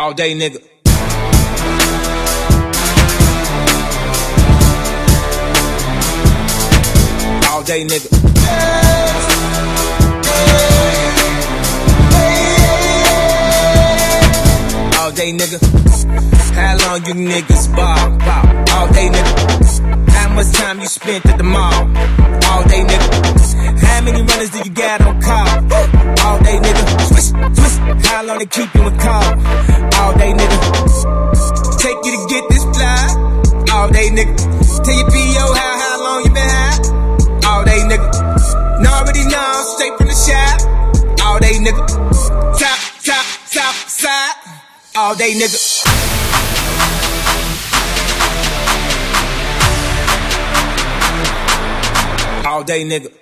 All day, nigga. All day, nigga. All day, nigga. How long you niggas ball? All day, nigga. How much time you spent at the mall? All day, nigga. How many runners do you got on call? All day, nigga. Twist, twist. How long they keep you in call? All day, nigga. Take you to get this fly? All day, nigga. Tell your P.O. how long you been high? All day, nigga. Know already know, straight from the shop. All day, nigga. Top, side. All day, nigga. All day, nigga.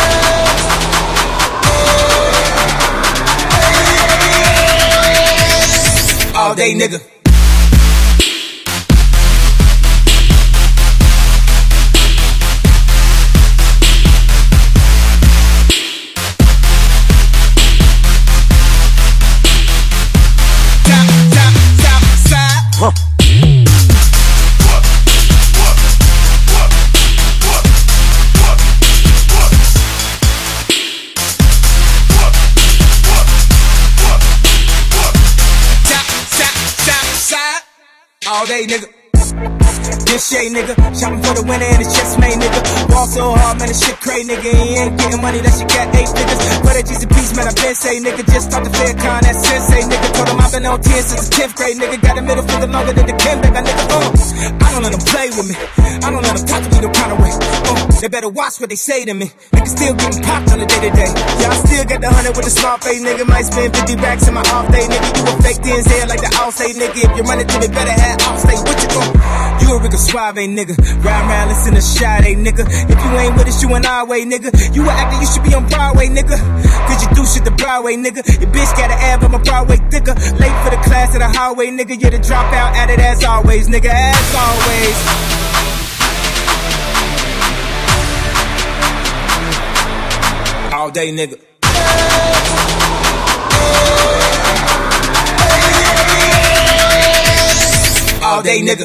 All day, nigga. Top, side. All day, nigga. This shit, nigga. Shopping for the winner and it's just made, nigga. Ball so hard, man, this shit crazy, nigga. He ain't getting money, that shit got 8 figures. For that G's a piece, man, I been say, nigga. Just talk to Faircon, that sensei, nigga. Told him I've been on 10 since the 10th grade, nigga. Got a middle finger longer than the Kenbeck, nigga. I don't let them play with me. I don't let them talk to me no kind of way. They better watch what they say to me. Niggas still getting popped on the day to day. Yeah, I still got the 100 with a smart face, nigga. Might spend 50 racks in my off day, nigga. You a fake DNZ like the all say, nigga. If you run it to me, better have off stay. What you gon'? You a Rico Suave, nigga. Ride around, listen to Sade, nigga. If you ain't with us, you an our way, nigga. You a actor, you should be on Broadway, nigga. Cause you do shit the Broadway, nigga. Your bitch got an ab, but my Broadway thicker. Late for the class at the highway, nigga. You're the dropout at it as always, nigga. As always. All day, nigga. All day, nigga.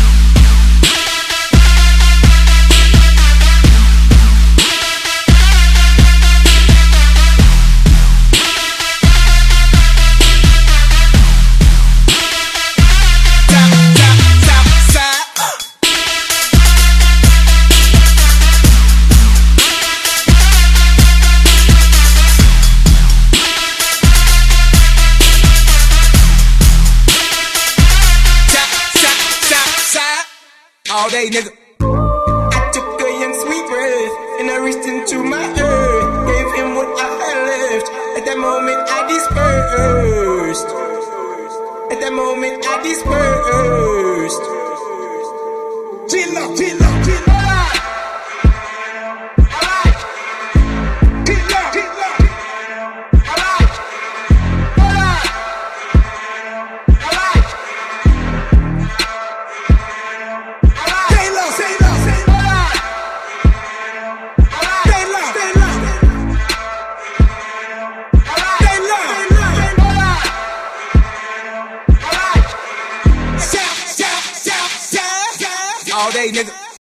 All day, nigga. I took a young sweet breath and I reached into my earth. Gave him what I had left. At that moment I dispersed. At that moment I dispersed. Chill out. All day, nigga.